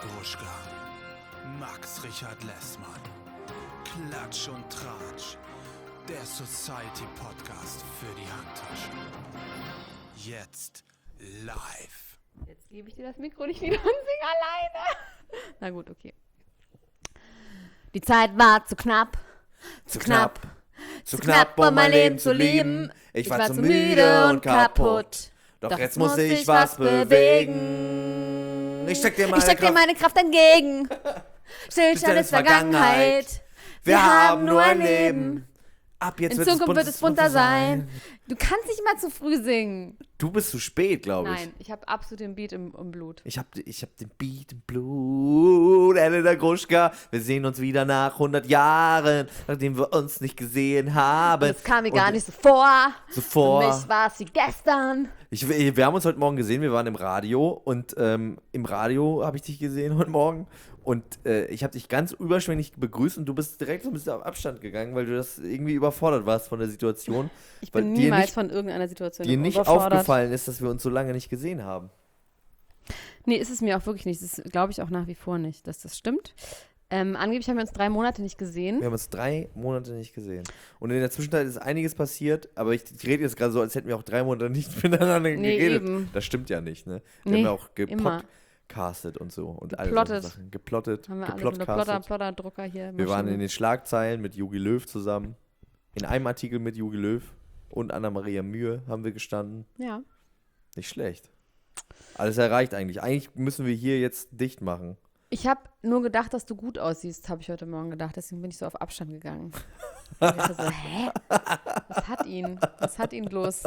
Gruschka, Max Richard Lessmann, Klatsch und Tratsch, der Society-Podcast für die Handtasche. Jetzt live. Jetzt gebe ich dir das Mikro nicht wieder und sing alleine. Na gut, okay. Die Zeit war zu knapp. Zu knapp, um mein Leben zu leben. Ich war zu müde und kaputt. Doch jetzt muss ich was bewegen. Ich steck dir meine Kraft entgegen. Stillstand ist Vergangenheit. Wir haben nur ein Leben. Ab jetzt In Zukunft wird es bunter sein. Du kannst nicht mal zu früh singen. Du bist zu spät, glaube ich. Nein, ich habe absolut den Beat im Blut. Ich hab den Beat im Blut, Elena Gruschka. Wir sehen uns wieder nach 100 Jahren, nachdem wir uns nicht gesehen haben. Das kam mir gar nicht so vor. Für mich war es wie gestern. Wir haben uns heute Morgen gesehen, wir waren im Radio und im Radio habe ich dich gesehen heute Morgen. Und ich habe dich ganz überschwänglich begrüßt und du bist direkt so ein bisschen auf Abstand gegangen, weil du das irgendwie überfordert warst von der Situation. Ich bin niemals von irgendeiner Situation dir nicht aufgefallen ist, dass wir uns so lange nicht gesehen haben. Nee, ist es mir auch wirklich nicht. Das glaube ich auch nach wie vor nicht, dass das stimmt. Angeblich haben wir uns 3 Monate nicht gesehen. Wir haben uns 3 Monate nicht gesehen. Und in der Zwischenzeit ist einiges passiert, aber ich rede jetzt gerade so, als hätten wir auch 3 Monate nicht miteinander geredet. Eben. Das stimmt ja nicht, ne? Wir haben ja auch gepodcastet und so. Und all solche Sachen. Geplottet. Haben wir alle Plotter-Drucker hier. Wir waren in den Schlagzeilen mit Jogi Löw zusammen. In einem Artikel mit Jogi Löw und Anna-Maria Mühe haben wir gestanden. Ja. Nicht schlecht. Alles erreicht eigentlich. Eigentlich müssen wir hier jetzt dicht machen. Ich habe nur gedacht, dass du gut aussiehst, habe ich heute Morgen gedacht. Deswegen bin ich so auf Abstand gegangen. Und ich so, hä? Was hat ihn? Was hat ihn bloß?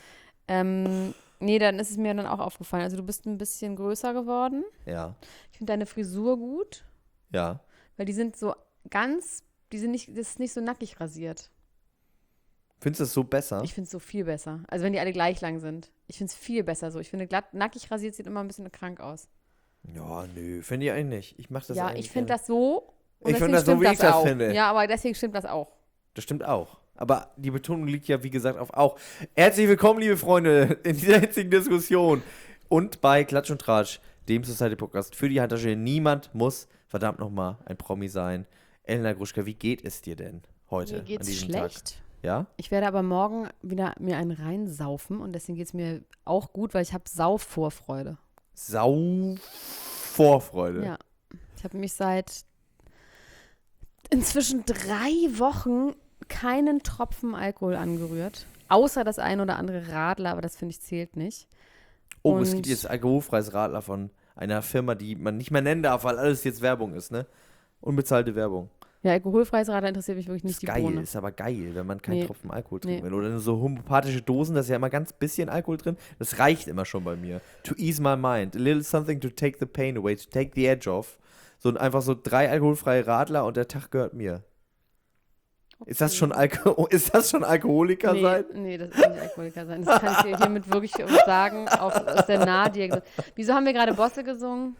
Nee, dann ist es mir dann auch aufgefallen. Also du bist ein bisschen größer geworden. Ja. Ich finde deine Frisur gut. Ja. Weil die sind so das ist nicht so nackig rasiert. Findest du das so besser? Ich finde es so viel besser. Also wenn die alle gleich lang sind. Ich finde es viel besser so. Ich finde glatt, nackig rasiert sieht immer ein bisschen krank aus. Ja, nö, finde ich eigentlich nicht. Ich mache das ja, eigentlich. Ich finde das so. Ich finde das so, wie ich das finde. Ja, aber deswegen stimmt das auch. Das stimmt auch. Aber die Betonung liegt ja, wie gesagt, auf auch. Herzlich willkommen, liebe Freunde, in dieser jetzigen Diskussion. Und bei Klatsch und Tratsch, dem Society-Podcast für die Handtasche. Niemand muss, verdammt nochmal, ein Promi sein. Elena Gruschka, wie geht es dir denn heute? Mir geht's an diesem schlecht. Tag? Ja? Ich werde aber morgen wieder mir einen reinsaufen und deswegen geht es mir auch gut, weil ich habe Saufvorfreude. Vorfreude. Ja. Ich habe mich seit inzwischen 3 Wochen keinen Tropfen Alkohol angerührt. Außer das ein oder andere Radler, aber das finde ich zählt nicht. Oh, es gibt jetzt alkoholfreies Radler von einer Firma, die man nicht mehr nennen darf, weil alles jetzt Werbung ist, ne? Unbezahlte Werbung. Ja, alkoholfreies Radler interessiert mich wirklich nicht, die Bohne. Ist aber geil, wenn man keinen Tropfen Alkohol trinken will. Oder so homöopathische Dosen, da ist ja immer ganz bisschen Alkohol drin. Das reicht immer schon bei mir. To ease my mind. A little something to take the pain away, to take the edge off. So einfach so 3 alkoholfreie Radler und der Tag gehört mir. Okay. Ist das schon Alkoholiker sein? Nee, das ist nicht Alkoholiker sein. Das kann ich dir hiermit wirklich sagen, auch aus der Nahdiagnose. Wieso haben wir gerade Bosse gesungen?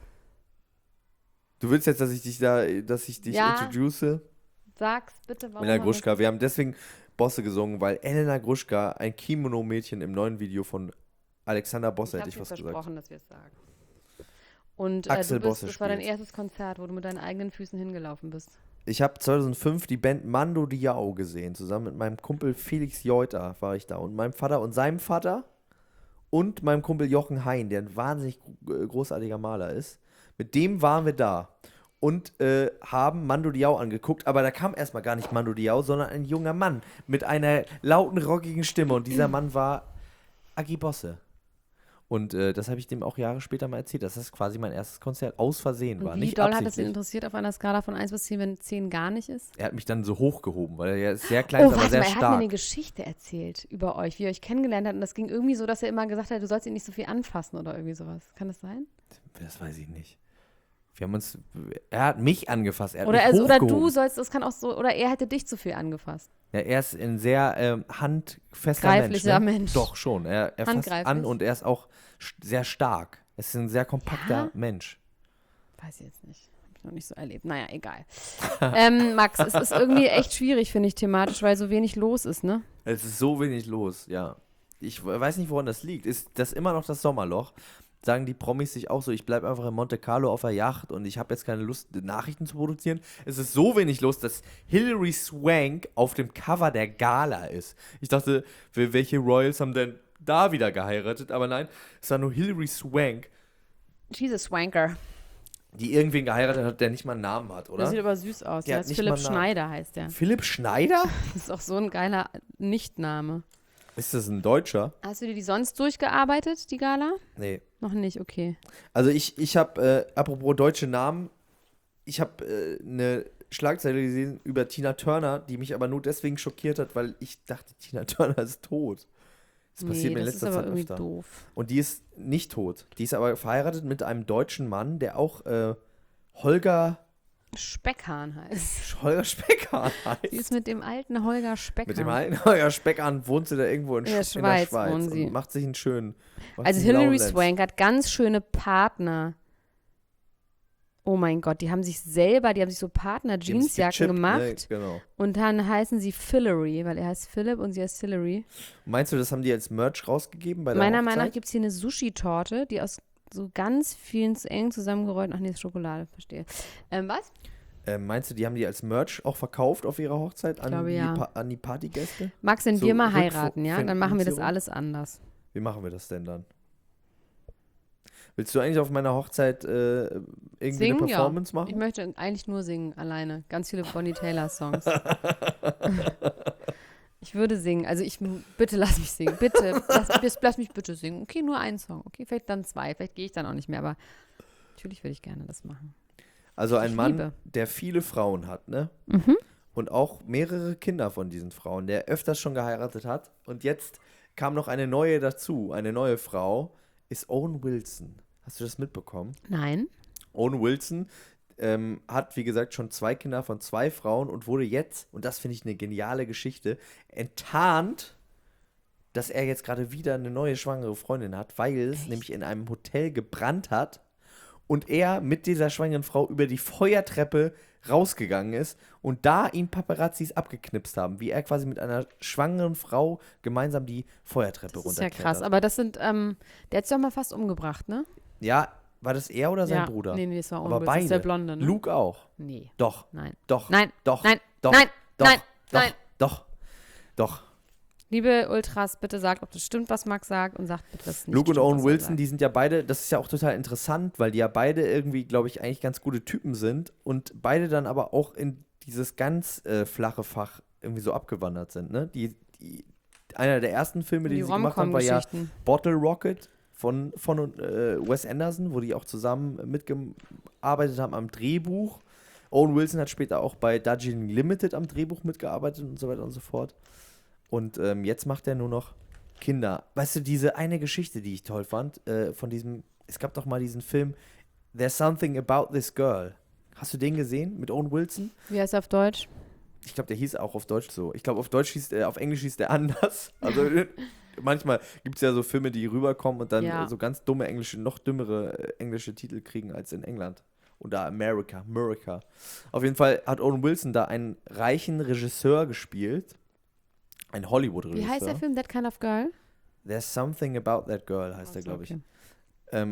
Du willst jetzt, dass ich dich introduce? Sag's bitte, warum? Elena Gruschka, wir haben deswegen Bosse gesungen, weil Elena Gruschka, ein Kimono-Mädchen im neuen Video von Alexander Bosse, hätte ich fast gesagt. Ich habe versprochen, dass wir es sagen. Und das war dein erstes Konzert, wo du mit deinen eigenen Füßen hingelaufen bist. Ich habe 2005 die Band Mando Diao gesehen. Zusammen mit meinem Kumpel Felix Jeuter war ich da. Und meinem Vater und seinem Vater und meinem Kumpel Jochen Hein, der ein wahnsinnig großartiger Maler ist. Mit dem waren wir da und haben Mando Diao angeguckt. Aber da kam erstmal gar nicht Mando Diao, sondern ein junger Mann mit einer lauten, rockigen Stimme. Und dieser Mann war Agi Bosse. Und das habe ich dem auch Jahre später mal erzählt, dass das quasi mein erstes Konzert aus Versehen war. Wie doll hat es ihn interessiert auf einer Skala von 1 bis 10, wenn 10 gar nicht ist? Er hat mich dann so hochgehoben, weil er ja sehr klein ist, aber sehr stark. Er hat mir eine Geschichte erzählt über euch, wie ihr euch kennengelernt habt. Und das ging irgendwie so, dass er immer gesagt hat, du sollst ihn nicht so viel anfassen oder irgendwie sowas. Kann das sein? Das weiß ich nicht. Er hat mich angefasst, er hat oder mich hochgehoben. Oder du sollst, das kann auch so, oder er hätte dich zu viel angefasst. Ja, er ist ein sehr handfester greiflicher Mensch. Doch, schon. Er fasst an und er ist auch sehr stark. Er ist ein sehr kompakter Mensch. Weiß ich jetzt nicht. Habe ich noch nicht so erlebt. Naja, egal. Max, es ist irgendwie echt schwierig, finde ich, thematisch, weil so wenig los ist, ne? Es ist so wenig los, ja. Ich weiß nicht, woran das liegt. Ist das immer noch das Sommerloch? sagen die Promis sich auch so, ich bleibe einfach in Monte Carlo auf der Yacht und ich habe jetzt keine Lust, Nachrichten zu produzieren. Es ist so wenig Lust, dass Hilary Swank auf dem Cover der Gala ist. Ich dachte, welche Royals haben denn da wieder geheiratet? Aber nein, es war nur Hilary Swank, She's a Swanker. die irgendwen geheiratet hat, der nicht mal einen Namen hat, Der oder? sieht aber süß aus. Der Der hat heißt nicht Philipp mal einen Namen. Schneider, heißt der. Philipp Schneider? Das ist auch so ein geiler Nichtname. Ist das ein Deutscher? Hast du dir die sonst durchgearbeitet, die Gala? Nee. Noch nicht, okay. Also ich habe, apropos deutsche Namen, ich habe eine Schlagzeile gesehen über Tina Turner, die mich aber nur deswegen schockiert hat, weil ich dachte, Tina Turner ist tot. Das passiert mir in das ist letzter aber Zeit irgendwie öfter. doof. Und die ist nicht tot. Die ist aber verheiratet mit einem deutschen Mann, der auch Holger Speckhahn heißt. Speckhahn Sie ist heißt. mit dem alten Holger Speckhahn. Mit dem alten Holger Speckhahn wohnt sie da irgendwo in, In der in der Schweiz Schweiz wohnen sie. und macht sich einen schönen. macht Also sich einen Hilary Lowlands. Swank hat ganz schöne Partner. Oh mein Gott, die haben sich so Die haben sich Partner-Jeansjacken gechippt, gemacht Ne? Genau. und dann heißen sie Hillary, weil er heißt Philipp und sie heißt Hillary. Meinst du, das haben die als Merch rausgegeben bei der Meiner Hochzeit? Meinung nach gibt es hier eine Sushi-Torte, die aus so ganz vielen zu eng zusammengerollten, ach nee, ist Schokolade, verstehe. Was? Meinst du, die haben die als Merch auch verkauft auf ihrer Hochzeit an, glaube, die, ja. an die Partygäste? Max, wenn So wir mal heiraten, ja, Rückfinanzierung? dann machen wir das alles anders. Wie machen wir das denn dann? Willst du eigentlich auf meiner Hochzeit irgendwie Singen, eine ja. Performance Ich machen? möchte eigentlich nur singen, alleine. Ganz viele Bonnie Taylor-Songs. Ich würde singen. Also bitte lass mich singen. Bitte, lass mich bitte singen. Okay, nur einen Song. Okay, vielleicht dann 2. Vielleicht gehe ich dann auch nicht mehr, aber natürlich würde ich gerne das machen. Also ein Ich Mann, liebe. der viele Frauen hat, ne? Mhm. Und auch mehrere Kinder von diesen Frauen, der öfters schon geheiratet hat. Und jetzt kam noch eine neue dazu. Eine neue Frau ist Owen Wilson. Hast du das mitbekommen? Nein. Owen Wilson hat, wie gesagt, schon 2 Kinder von 2 Frauen und wurde jetzt, und das finde ich eine geniale Geschichte, enttarnt, dass er jetzt gerade wieder eine neue schwangere Freundin hat, weil es nämlich in einem Hotel gebrannt hat und er mit dieser schwangeren Frau über die Feuertreppe rausgegangen ist und da ihn Paparazzis abgeknipst haben, wie er quasi mit einer schwangeren Frau gemeinsam die Feuertreppe Das ist ja runterklettert. krass. Aber das sind, der hat sich doch mal fast umgebracht, ne? Ja, war das er oder sein Ja. Bruder? Nee, das war Owen Aber Wilson. Das ist der beide. Blonde, ne? Luke auch. Nee. Doch. Nein. Doch. Nein. Doch. Nein. Doch. Nein. Doch. Nein. Doch. Nein. Doch. Doch. Liebe Ultras, bitte sagt, ob das stimmt, was Max sagt und sagt bitte, dass es nicht Luke und stimmt, Owen was er Wilson, sagt. die sind ja beide, das ist ja auch total interessant, weil die ja beide irgendwie, glaube ich, eigentlich ganz gute Typen sind und beide dann aber auch in dieses ganz flache Fach irgendwie so abgewandert sind, ne? Einer der ersten Filme, die sie gemacht haben, war ja Rom-Com-Geschichten. Bottle Rocket von Wes Anderson, wo die auch zusammen mitgearbeitet haben am Drehbuch. Owen Wilson hat später auch bei Darjeeling Limited am Drehbuch mitgearbeitet und so weiter und so fort. Und jetzt macht er nur noch Kinder. Weißt du, diese eine Geschichte, die ich toll fand, von diesem, es gab doch mal diesen Film There's Something About This Girl. Hast du den gesehen mit Owen Wilson? Wie heißt er auf Deutsch? Ich glaube, der hieß auch auf Deutsch so. Ich glaube, auf Englisch hieß der anders. Also manchmal gibt es ja so Filme, die rüberkommen und dann Ja. so ganz dumme noch dümmere englische Titel kriegen als in England. Oder America. Auf jeden Fall hat Owen Wilson da einen reichen Regisseur gespielt. Ein Hollywood-Regisseur. Wie heißt der Film, That Kind of Girl? There's Something About That Girl heißt der, Ach so, glaube ich. okay.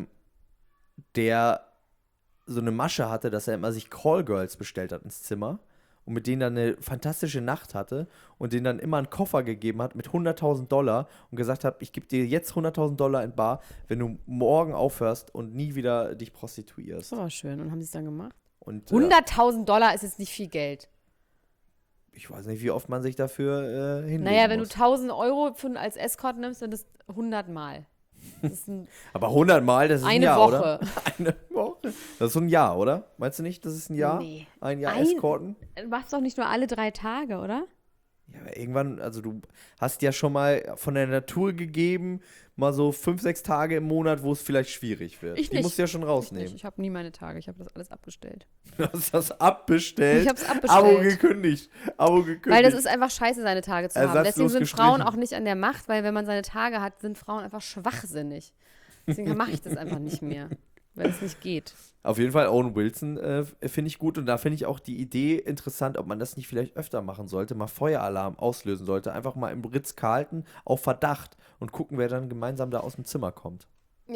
Der so eine Masche hatte, dass er immer sich Callgirls bestellt hat ins Zimmer und mit denen dann eine fantastische Nacht hatte und denen dann immer einen Koffer gegeben hat mit $100.000 und gesagt hat, ich gebe dir jetzt $100.000 in bar, wenn du morgen aufhörst und nie wieder dich prostituierst. Das war schön. Und haben sie es dann gemacht? Und 100.000 $ ist jetzt nicht viel Geld. ich weiß nicht, wie oft man sich dafür hinlegen Naja, wenn muss. du 1.000 Euro als Escort nimmst, dann ist 100 Mal. Das ist Aber 100 Mal, das ist ein eine Jahr, Woche. oder? Eine Woche. Das ist so ein Jahr, oder? Meinst du nicht, das ist ein Jahr? Nee. Ein Jahr Ein- Escorten? Du machst doch nicht nur alle 3 Tage, oder? Ja, aber irgendwann, also du hast ja schon mal von der Natur gegeben, mal so 5, 6 Tage im Monat, wo es vielleicht schwierig wird. Ich Die nicht. musst du ja schon Ich rausnehmen. nicht. Ich habe nie meine Tage. Ich habe das alles abgestellt. Du hast das abbestellt. Ich hab's abbestellt. Abo gekündigt. Weil das ist einfach scheiße, seine Tage zu haben. Ersatzlos Deswegen sind Frauen gestrichen. auch nicht an der Macht, weil wenn man seine Tage hat, sind Frauen einfach schwachsinnig. Deswegen mache ich das einfach nicht mehr, weil es nicht geht. Auf jeden Fall Owen Wilson finde ich gut und da finde ich auch die Idee interessant, ob man das nicht vielleicht öfter machen sollte, mal Feueralarm auslösen sollte, einfach mal im Ritz-Carlton auf Verdacht und gucken, wer dann gemeinsam da aus dem Zimmer kommt. Ja,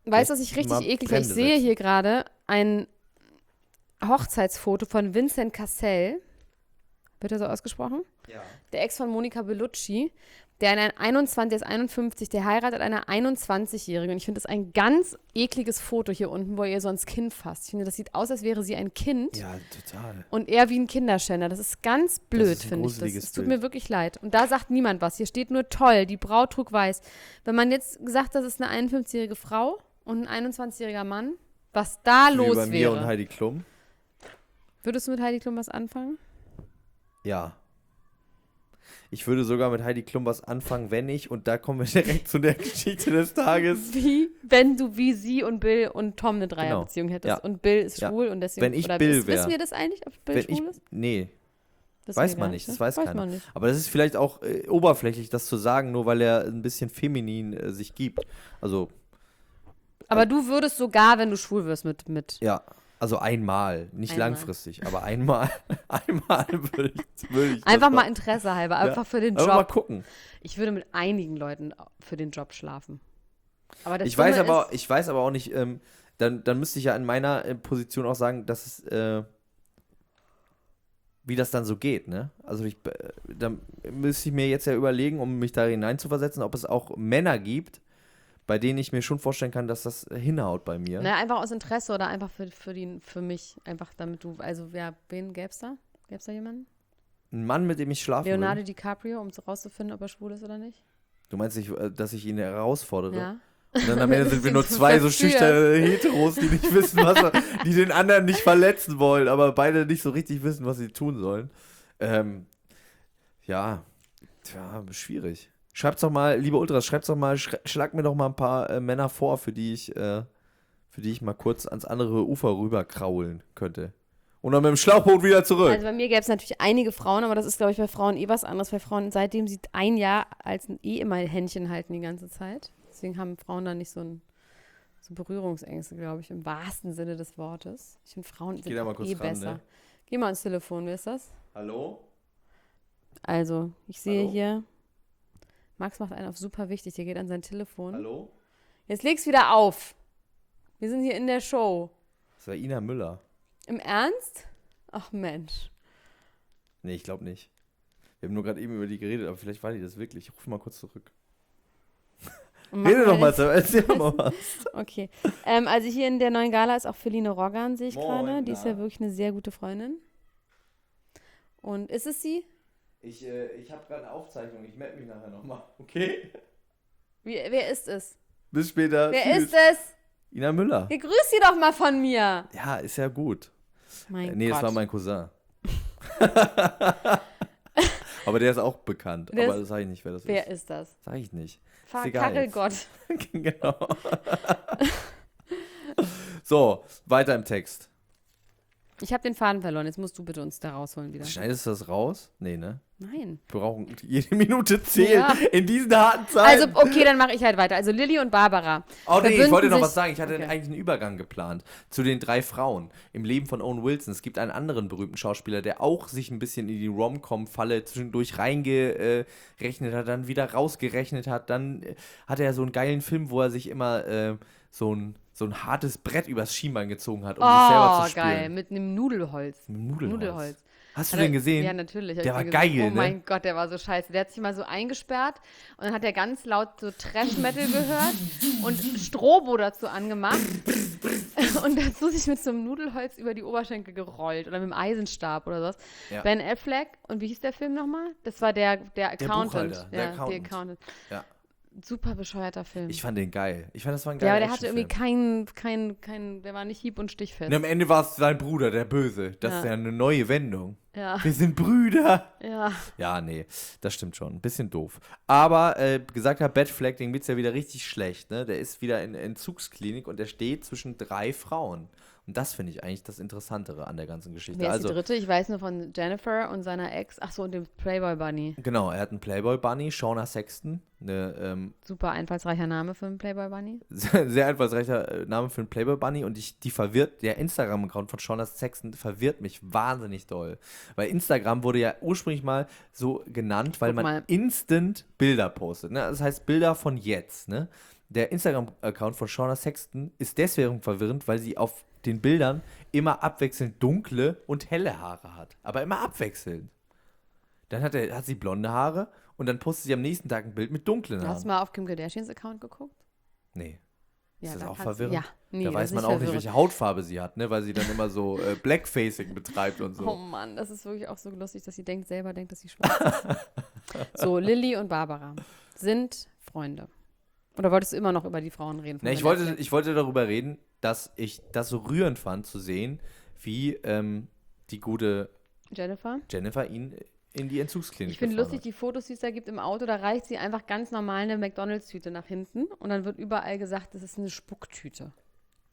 Weißt du, was ich richtig mal eklig finde? Ich Brände sehe setzen. hier gerade ein Hochzeitsfoto von Vincent Cassel. Wird er so ausgesprochen? Ja. Der Ex von Monica Bellucci, der ist 51, der heiratet eine 21-Jährige. Und ich finde das ein ganz ekliges Foto hier unten, wo er ihr so ans Kinn fasst. Ich finde, das sieht aus, als wäre sie ein Kind. Ja, total. Und er wie ein Kinderschänder. Das ist ganz blöd, ist ein finde ich das. gruseliges Es tut Bild. mir wirklich leid. Und da sagt niemand was. Hier steht nur toll, die Braut trug weiß. Wenn man jetzt gesagt, das ist eine 51-jährige Frau und ein 21-jähriger Mann, was da Wie los bei mir und wäre. Heidi Klum. Würdest du mit Heidi Klum was anfangen? Ja. Ich würde sogar mit Heidi Klum was anfangen, wenn ich, und da kommen wir direkt zu der Geschichte des Tages. Wie, wenn du wie sie und Bill und Tom eine Dreierbeziehung hättest. Ja. Und Bill ist Ja. schwul und deswegen. Wenn ich oder Bill wär. wissen wir das eigentlich, ob Bill Wenn schwul ich, ist? nee, Wissen weiß wir man gar nicht, das ne? weiß keiner. man nicht. Aber das ist vielleicht auch oberflächlich, das zu sagen, nur weil er ein bisschen feminin sich gibt. Also, Aber du würdest sogar, wenn du schwul wirst, mit ja, also einmal, nicht Einmal. langfristig, aber einmal würde ich einfach das mal Interesse halber, einfach für den aber mal Job. gucken. Ich würde mit einigen Leuten für den Job schlafen. Aber das Ich weiß Dumme aber, ist, ich weiß aber auch nicht, dann müsste ich ja in meiner Position auch sagen, dass es, wie das dann so geht, ne? Also dann müsste ich mir jetzt ja überlegen, um mich da hineinzuversetzen, ob es auch Männer gibt, bei denen ich mir schon vorstellen kann, dass das hinhaut bei mir. na, einfach aus Interesse oder einfach für mich, einfach damit du, also wen gäb's da? Gäb's da jemanden? Ein Mann, mit dem ich schlafen Leonardo will. DiCaprio, um so rauszufinden, ob er schwul ist oder nicht? Du meinst nicht, dass ich ihn herausfordere? Ja. Und dann am Ende sind wir nur Bisschen zwei so verführt. schüchterne Heteros, die nicht wissen, die den anderen nicht verletzen wollen, aber beide nicht so richtig wissen, was sie tun sollen. Ja, schwierig. Schreibt's doch mal, liebe Ultras, schlag mir doch mal ein paar Männer vor, für die ich mal kurz ans andere Ufer rüber kraulen könnte. Und dann mit dem Schlauchboot wieder zurück. Also bei mir gäbe es natürlich einige Frauen, aber das ist, glaube ich, bei Frauen was anderes. Bei Frauen, seitdem sie ein Jahr als immer Händchen halten die ganze Zeit. Deswegen haben Frauen da nicht so Berührungsängste, glaube ich, im wahrsten Sinne des Wortes. Ich finde, Frauen sind da mal auch kurz ran, besser. ne? Geh mal ans Telefon, wer ist das? Hallo? Also, ich sehe Hallo? hier, Max macht einen auf super wichtig, der geht an sein Telefon. Hallo? Jetzt leg's wieder auf. Wir sind hier in der Show. Das war Ina Müller. Im Ernst? Ach Mensch. Nee, ich glaube nicht. Wir haben nur gerade eben über die geredet, aber vielleicht war die das wirklich. Ich rufe mal kurz zurück. Und Rede machen doch wir mal, jetzt- erzähl mal was. Okay. Also hier in der neuen Gala ist auch Feline Roggan, sehe ich Moin, gerade. Die ist ja na. wirklich eine sehr gute Freundin. Und ist es sie? Ich habe gerade eine Aufzeichnung. Ich melde mich nachher nochmal. Okay? Wer ist es? Bis später. Wer Tschüss. ist es? Ina Müller. Ja, grüß sie doch mal von mir. Ja, ist ja gut. Mein Nee, Gott. das war mein Cousin. Aber der ist auch bekannt. Der Aber ist- das sage ich nicht, wer das Wer ist. ist das? Sag ich nicht. Ist egal jetzt. Kachelgott. Genau. So, weiter im Text. Ich habe den Faden verloren. Jetzt musst du bitte uns da rausholen wieder. Schneidest du das raus? Nee, ne? Nein. Wir brauchen jede Minute zählen Ja. in diesen harten Also, Zeiten. okay, dann mache ich halt weiter. Also Lilly und Barbara. Oh nee, ich verbünden wollte noch sich- was sagen. Ich hatte Okay. eigentlich einen Übergang geplant zu den 3 Frauen im Leben von Owen Wilson. Es gibt einen anderen berühmten Schauspieler, der auch sich ein bisschen in die Rom-Com-Falle zwischendurch reingerechnet hat, dann wieder rausgerechnet hat. Dann hatte er so einen geilen Film, wo er sich immer so ein hartes Brett übers Schienbein gezogen hat, um sich selber Oh, zu spielen. geil. Mit einem Nudelholz. Mit Nudelholz. Hast du Hat er- den gesehen? Ja, natürlich. hab Der ich war den geil, gesehen. Oh ne? mein Gott, der war so scheiße. Der hat sich mal so eingesperrt und dann hat er ganz laut so Trash-Metal gehört und Strobo dazu angemacht und dazu sich mit so einem Nudelholz über die Oberschenkel gerollt oder mit einem Eisenstab oder sowas. Ja. Ben Affleck, und wie hieß der Film nochmal? Das war der Accountant. Buchhalter, der ja, Accountant. Accountant. Ja. Super bescheuerter Film. Ich fand den geil. Ich fand, das war ein ja, geiler aber der hatte irgendwie Actionfilm. der war nicht hieb- und stichfest. Und am Ende war es sein Bruder, der Böse. Das Ja. ist ja eine neue Wendung. Ja, Wir sind Brüder. ja. Ja, nee, das stimmt schon. Ein bisschen doof. Aber gesagt hat Batfleck, dem geht's ja wieder richtig schlecht. Ne? Der ist wieder in Entzugsklinik und der steht zwischen 3 Frauen. Und das finde ich eigentlich das Interessantere an der ganzen Geschichte. Wer ist Also, die dritte? Ich weiß nur von Jennifer und seiner Ex. Ach so, und dem Playboy Bunny. genau, er hat einen Playboy Bunny, Shauna Sexton. Eine Super einfallsreicher Name für einen Playboy Bunny. sehr einfallsreicher Name für einen Playboy Bunny. Und der Instagram-Account von Shauna Sexton verwirrt mich wahnsinnig doll. Weil Instagram wurde ja ursprünglich mal so genannt, weil Guck man mal. instant Bilder postet. Ne? Das heißt Bilder von jetzt. Ne? der Instagram-Account von Shauna Sexton ist deswegen verwirrend, weil sie auf den Bildern immer abwechselnd dunkle und helle Haare hat. Aber immer abwechselnd. Dann hat sie blonde Haare und dann postet sie am nächsten Tag ein Bild mit dunklen Haaren. Hast du mal auf Kim Kardashians Account geguckt? Nee. Ja, Ist das da auch kannst- verwirrend? Ja, nee, Da das weiß ist man nicht auch nicht, verwirrend. welche Hautfarbe sie hat, ne? Weil sie dann immer so Blackfacing betreibt und so. Oh Mann, das ist wirklich auch so lustig, dass sie selber denkt, dass sie schwarz ist. So, Lilly und Barbara sind Freunde. Oder wolltest du immer noch über die Frauen reden? von Ne, ich Vanessa? wollte darüber reden, dass ich das so rührend fand, zu sehen, wie die gute Jennifer? ihn in die Entzugsklinik Ich finde gefahren lustig, die Fotos, die es da gibt im Auto, da reicht sie einfach ganz normal eine McDonalds-Tüte nach hinten und dann wird überall gesagt, das ist eine Spucktüte. hat.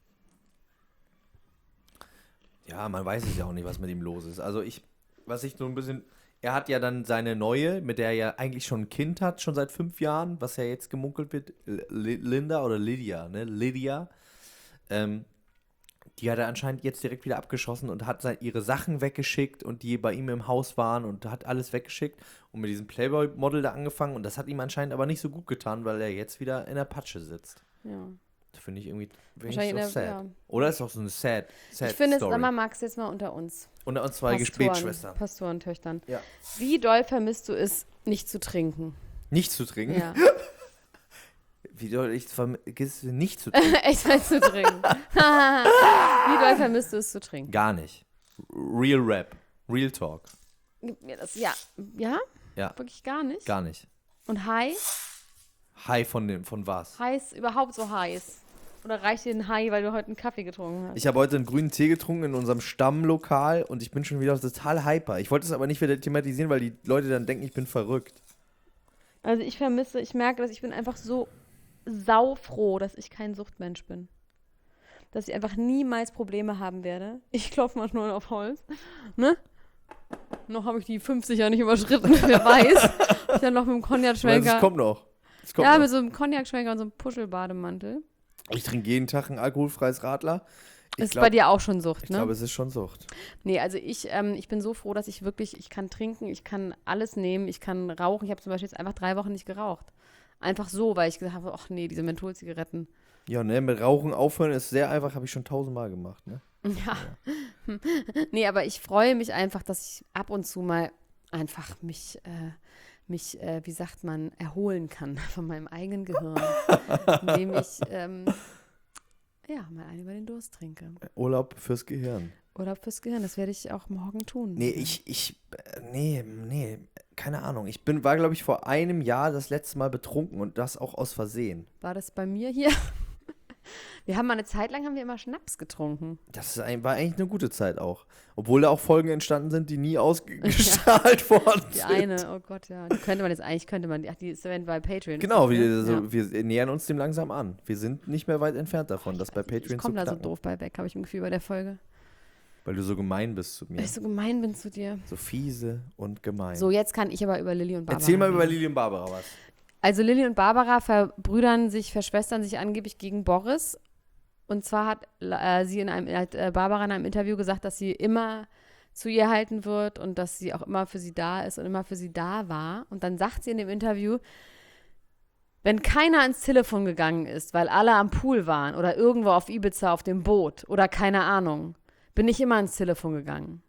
Ja, man weiß es ja auch nicht, was mit ihm los ist. Also was ich so ein bisschen, er hat ja dann seine neue, mit der er ja eigentlich schon ein Kind hat, schon seit 5 Jahren, was ja jetzt gemunkelt wird, Linda oder Lydia, ne? Lydia. Die hat er anscheinend jetzt direkt wieder abgeschossen und hat ihre Sachen weggeschickt und die bei ihm im Haus waren und hat alles weggeschickt und mit diesem Playboy-Model da angefangen und das hat ihm anscheinend aber nicht so gut getan, weil er jetzt wieder in der Patsche sitzt. Ja. Das finde ich irgendwie Wahrscheinlich so in sad. der- ja. Oder ist auch so eine sad Ich finde es, Story. sag mal, Max, jetzt mal unter uns. Und zwei Gebetsschwestern. Pastorentöchtern. Ja. Wie doll vermisst du es, nicht zu trinken? Nicht zu trinken? Ja. Wie doll ich vergesse nicht zu trinken? Echt mal zu trinken. Wie doll vermisst du es zu trinken? Gar nicht. Real Rap. Real Talk. Gib mir das. Ja. Ja? Ja, Wirklich gar nicht? gar nicht. Und heiß? High von was? Heiß, überhaupt so heiß? Oder reicht dir ein High, weil du heute einen Kaffee getrunken hast? Ich habe heute einen grünen Tee getrunken in unserem Stammlokal und ich bin schon wieder total hyper. Ich wollte es aber nicht wieder thematisieren, weil die Leute dann denken, ich bin verrückt. Also ich merke, dass ich bin einfach so saufroh, dass ich kein Suchtmensch bin. Dass ich einfach niemals Probleme haben werde. Ich klopfe mal nur auf Holz. Ne? Noch habe ich die 50 ja nicht überschritten, wer weiß. Ich dann noch mit dem Es Cognac-Schwenker. kommt noch. Es kommt Ja, noch. mit so einem Cognac-Schwenker und so einem Puschelbademantel. Ich trinke jeden Tag ein alkoholfreies Radler. Ist bei dir auch schon Sucht, Ich ne? glaube, es ist schon Sucht. Nee, also ich bin so froh, dass ich kann trinken, ich kann alles nehmen, ich kann rauchen. Ich habe zum Beispiel jetzt einfach 3 Wochen nicht geraucht. Einfach so, weil ich gesagt habe, ach nee, diese Mentholzigaretten. Ja, ne, mit Rauchen aufhören ist sehr einfach, habe ich schon 1000-mal gemacht, ne? Ja. Nee, aber ich freue mich einfach, dass ich ab und zu mal einfach mich, wie sagt man, erholen kann von meinem eigenen Gehirn. Indem ich, mal einen über den Durst trinke. Urlaub fürs Gehirn. Urlaub fürs Gehirn, das werde ich auch morgen tun. Nee, nee, keine Ahnung. War, glaube ich, vor einem Jahr das letzte Mal betrunken und das auch aus Versehen. War das bei mir hier? Wir haben mal eine Zeit lang immer Schnaps getrunken. War eigentlich eine gute Zeit auch. Obwohl da auch Folgen entstanden sind, die nie ausgestrahlt worden Die sind. eine, oh Gott, ja. Die ist bei Patreon. Genau, ist das, ne? wir nähern uns dem langsam an. Wir sind nicht mehr weit entfernt davon, das bei Ich Patreon zu komme da so knacken. doof bei weg, habe ich ein Gefühl bei der Folge. Weil du so gemein bist zu mir. Weil ich so gemein bin zu dir. So fiese und gemein. So, jetzt kann ich aber über Lilly und Barbara Erzähl mal über reden. Lili und Barbara was. Also Lilly und Barbara verschwestern sich angeblich gegen Boris. Und zwar hat Barbara in einem Interview gesagt, dass sie immer zu ihr halten wird und dass sie auch immer für sie da ist und immer für sie da war. Und dann sagt sie in dem Interview, wenn keiner ans Telefon gegangen ist, weil alle am Pool waren oder irgendwo auf Ibiza auf dem Boot oder keine Ahnung, bin ich immer ans Telefon gegangen.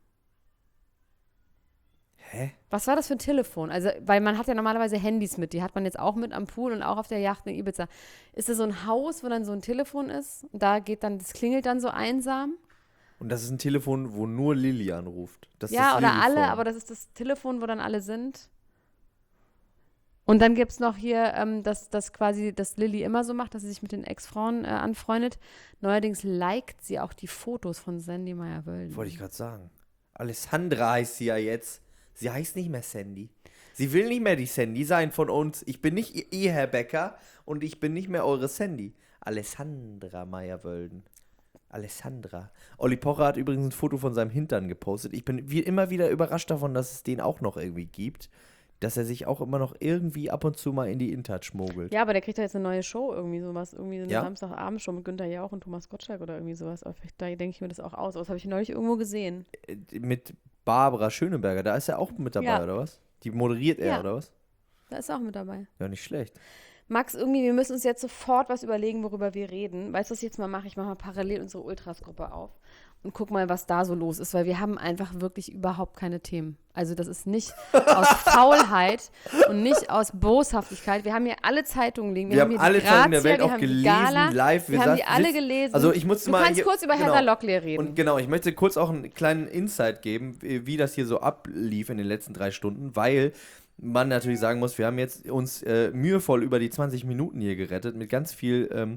Hä? Was war das für ein Telefon? Also, weil man hat ja normalerweise Handys mit, die hat man jetzt auch mit am Pool und auch auf der Yacht in Ibiza. Ist das so ein Haus, wo dann so ein Telefon ist? Und das klingelt dann so einsam? Und das ist ein Telefon, wo nur Lilly anruft. Das ist Ja, das oder Lilly-Phone. alle, aber das ist das Telefon, wo dann alle sind. Und dann gibt es noch hier, dass quasi das Lilly immer so macht, dass sie sich mit den Ex-Frauen anfreundet. Neuerdings liked sie auch die Fotos von Sandy Meyer-Wölden. Wollte ich gerade sagen. Alessandra heißt sie ja jetzt. Sie heißt nicht mehr Sandy. Sie will nicht mehr die Sandy sein von uns. Ich bin nicht ihr Herr Becker und ich bin nicht mehr eure Sandy. Alessandra Meyer-Wölden. Alessandra. Olli Pocher hat übrigens ein Foto von seinem Hintern gepostet. Ich bin immer wieder überrascht davon, dass es den auch noch irgendwie gibt. Dass er sich auch immer noch irgendwie ab und zu mal in die InTouch mogelt. Ja, aber der kriegt doch jetzt eine neue Show, irgendwie sowas. Irgendwie so eine Ja? Samstagabendshow mit Günther Jauch und Thomas Gottschalk oder irgendwie sowas. Aber vielleicht, da denke ich mir das auch aus. Aber das habe ich neulich irgendwo gesehen. Mit Barbara Schöneberger, da ist er auch mit dabei, Ja. oder was? Die moderiert er, Ja. oder was? Da ist er auch mit dabei. Ja, nicht schlecht. Max, irgendwie, wir müssen uns jetzt sofort was überlegen, worüber wir reden. Weißt du, was ich jetzt mal mache? Ich mache mal parallel unsere Ultras-Gruppe auf und guck mal, was da so los ist, weil wir haben einfach wirklich überhaupt keine Themen. Also das ist nicht aus Faulheit und nicht aus Boshaftigkeit. Wir haben hier alle Zeitungen liegen. Wir haben hier alle die Zeitungen der Grazia, Welt wir auch haben die gelesen, Gala, live. Wir haben die alle gelesen. Also ich musste du mal kannst hier, kurz über Heather Locklear reden. Und genau, ich möchte kurz auch einen kleinen Insight geben, wie das hier so ablief in den letzten 3 Stunden, weil man natürlich sagen muss, wir haben jetzt uns mühevoll über die 20 Minuten hier gerettet, mit ganz viel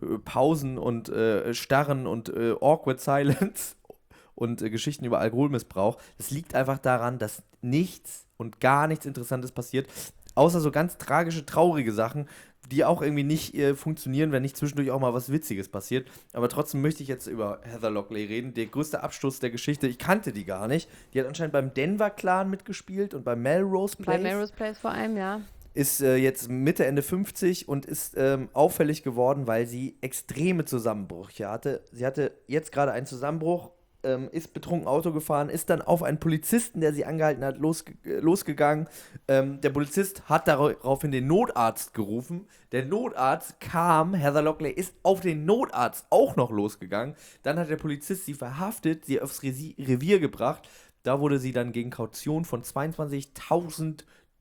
Pausen und Starren und Awkward Silence und Geschichten über Alkoholmissbrauch. Das liegt einfach daran, dass nichts und gar nichts Interessantes passiert, außer so ganz tragische, traurige Sachen, die auch irgendwie nicht funktionieren, wenn nicht zwischendurch auch mal was Witziges passiert. Aber trotzdem möchte ich jetzt über Heather Locklear reden. Der größte Abstoß der Geschichte. Ich kannte die gar nicht. Die hat anscheinend beim Denver Clan mitgespielt und bei Melrose Place. Bei Melrose Place vor allem, ja. Ist jetzt Mitte, Ende 50 und ist auffällig geworden, weil sie extreme Zusammenbrüche hatte. Sie hatte jetzt gerade einen Zusammenbruch, ist betrunken Auto gefahren, ist dann auf einen Polizisten, der sie angehalten hat, losgegangen. Der Polizist hat daraufhin den Notarzt gerufen. Der Notarzt kam, Heather Locklear ist auf den Notarzt auch noch losgegangen. Dann hat der Polizist sie verhaftet, sie aufs Revier gebracht. Da wurde sie dann gegen Kaution von $22.000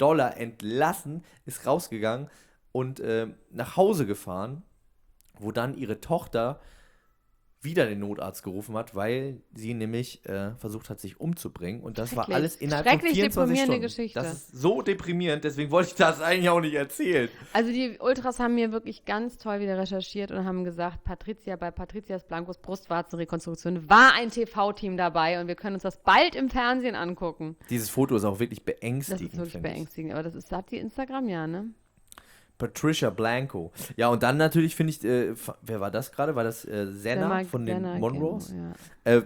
entlassen, ist rausgegangen und nach Hause gefahren, wo dann ihre Tochter wieder den Notarzt gerufen hat, weil sie nämlich versucht hat, sich umzubringen. Und das war alles innerhalb von 24 Stunden. Geschichte. Das ist so deprimierend, deswegen wollte ich das eigentlich auch nicht erzählen. Also die Ultras haben mir wirklich ganz toll wieder recherchiert und haben gesagt, bei Patricias Blancos Brustwarzenrekonstruktion war ein TV-Team dabei und wir können uns das bald im Fernsehen angucken. Dieses Foto ist auch wirklich beängstigend. Das ist wirklich beängstigend, aber hat die Instagram, ja, ne? Patricia Blanco. Ja, und dann natürlich finde ich, wer war das gerade? War das Senna von den Monroes? Genau, ja.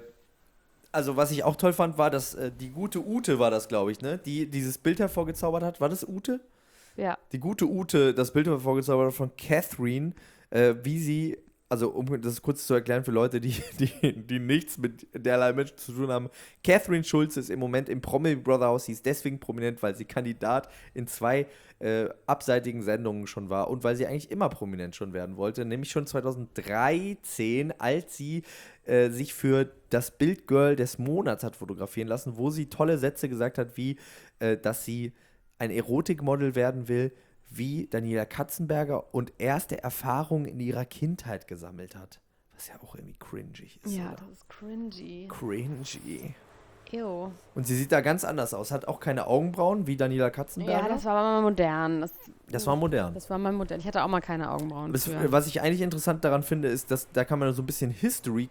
Also, was ich auch toll fand, war, dass die gute Ute war das, glaube ich, ne? Die dieses Bild hervorgezaubert hat. War das Ute? Ja. Die gute Ute das Bild hervorgezaubert hat von Catherine, wie sie, also um das kurz zu erklären für Leute, die nichts mit derlei Menschen zu tun haben. Catherine Schulze ist im Moment im Promi Brother House. Sie ist deswegen prominent, weil sie Kandidat in 2 abseitigen Sendungen schon war und weil sie eigentlich immer prominent schon werden wollte, nämlich schon 2013, als sie sich für das Bildgirl des Monats hat fotografieren lassen, wo sie tolle Sätze gesagt hat, wie, dass sie ein Erotikmodel werden will, wie Daniela Katzenberger und erste Erfahrungen in ihrer Kindheit gesammelt hat. Was ja auch irgendwie cringy ist. Ja, oder? das ist cringy. Cringy. Ew. Und sie sieht da ganz anders aus. Hat auch keine Augenbrauen wie Daniela Katzenberger. Ja, das war mal modern. Das war modern. Das war mal modern. Ich hatte auch mal keine Augenbrauen. Was ich eigentlich interessant daran finde, ist, dass da kann man so ein bisschen History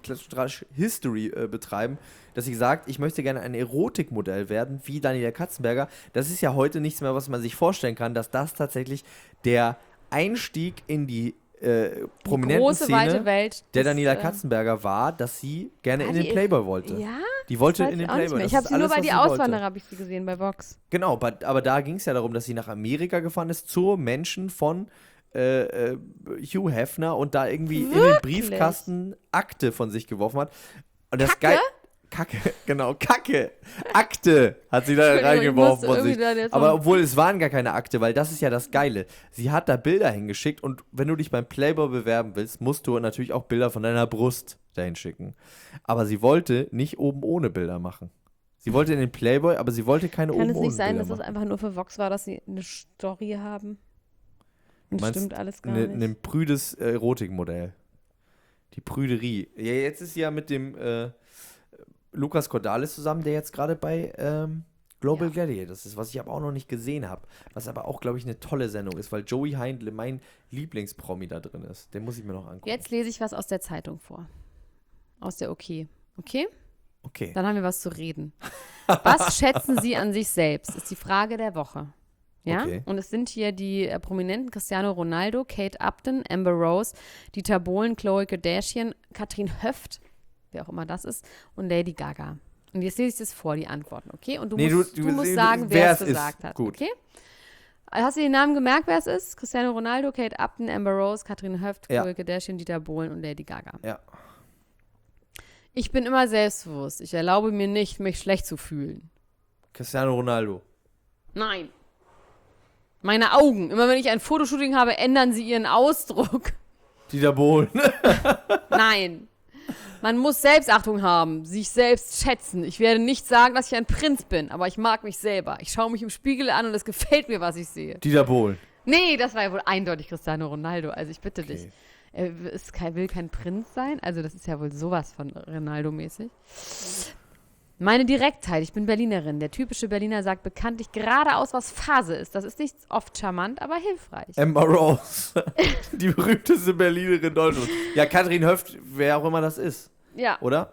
betreiben, dass sie sagt, ich möchte gerne ein Erotikmodell werden, wie Daniela Katzenberger. Das ist ja heute nichts mehr, was man sich vorstellen kann, dass das tatsächlich der Einstieg in die prominenten große, Szene weite Welt der Daniela Katzenberger war, dass sie gerne in den Playboy wollte. Ja? Die wollte in den Playboy. Ich habe sie nur bei die Auswanderer, habe ich sie gesehen, bei Vox. Genau, aber da ging es ja darum, dass sie nach Amerika gefahren ist, zur Menschen von Hugh Hefner und da irgendwie in den Briefkasten Akte von sich geworfen hat. Und das geil. Kacke, genau, Kacke. Akte hat sie da reingeworfen von sich. Aber obwohl, es waren gar keine Akte, weil das ist ja das Geile. Sie hat da Bilder hingeschickt und wenn du dich beim Playboy bewerben willst, musst du natürlich auch Bilder von deiner Brust dahin schicken. Aber sie wollte nicht oben ohne Bilder machen. Sie wollte in den Playboy, aber sie wollte keine oben ohne Bilder machen. Kann es nicht sein, dass das einfach nur für Vox war, dass sie eine Story haben? Und stimmt alles gar nicht. Ein prüdes Erotikmodell. Die Prüderie. Ja, jetzt ist sie ja mit dem Lukas Cordalis zusammen, der jetzt gerade bei Global Gladiators ist, was ich aber auch noch nicht gesehen habe. Was aber auch, glaube ich, eine tolle Sendung ist, weil Joey Heindle mein Lieblingspromi da drin ist. Den muss ich mir noch angucken. Jetzt lese ich was aus der Zeitung vor. Aus der OK. Okay? Okay. Dann haben wir was zu reden. Was schätzen Sie an sich selbst? Ist die Frage der Woche. Ja? Okay. Und es sind hier die Prominenten Cristiano Ronaldo, Kate Upton, Amber Rose, Dieter Bohlen, Khloe Kardashian, Katrin Höft, wer auch immer das ist, und Lady Gaga. Und jetzt lese ich das vor, die Antworten, okay? Und du musst sagen, wer es gesagt hat, gut. okay? Hast du den Namen gemerkt, wer es ist? Cristiano Ronaldo, Kate Upton, Amber Rose, Katrin Höft, Khloe Kardashian, Dieter Bohlen und Lady Gaga. Ja. Ich bin immer selbstbewusst. Ich erlaube mir nicht, mich schlecht zu fühlen. Cristiano Ronaldo. Nein. Meine Augen. Immer wenn ich ein Fotoshooting habe, ändern sie ihren Ausdruck. Dieter Bohlen. Nein. Man muss Selbstachtung haben, sich selbst schätzen. Ich werde nicht sagen, dass ich ein Prinz bin, aber ich mag mich selber. Ich schaue mich im Spiegel an und es gefällt mir, was ich sehe. Dieter Bohlen. Nee, das war ja wohl eindeutig Cristiano Ronaldo. Also ich bitte Okay. dich. Er will kein Prinz sein. Also das ist ja wohl sowas von Ronaldo-mäßig. Meine Direktheit. Ich bin Berlinerin. Der typische Berliner sagt bekanntlich geradeaus, was Phase ist. Das ist nicht oft charmant, aber hilfreich. Amber Rose. Die berühmteste Berlinerin Deutschlands. Ja, Katrin Höft, wer auch immer das ist. Ja. Oder?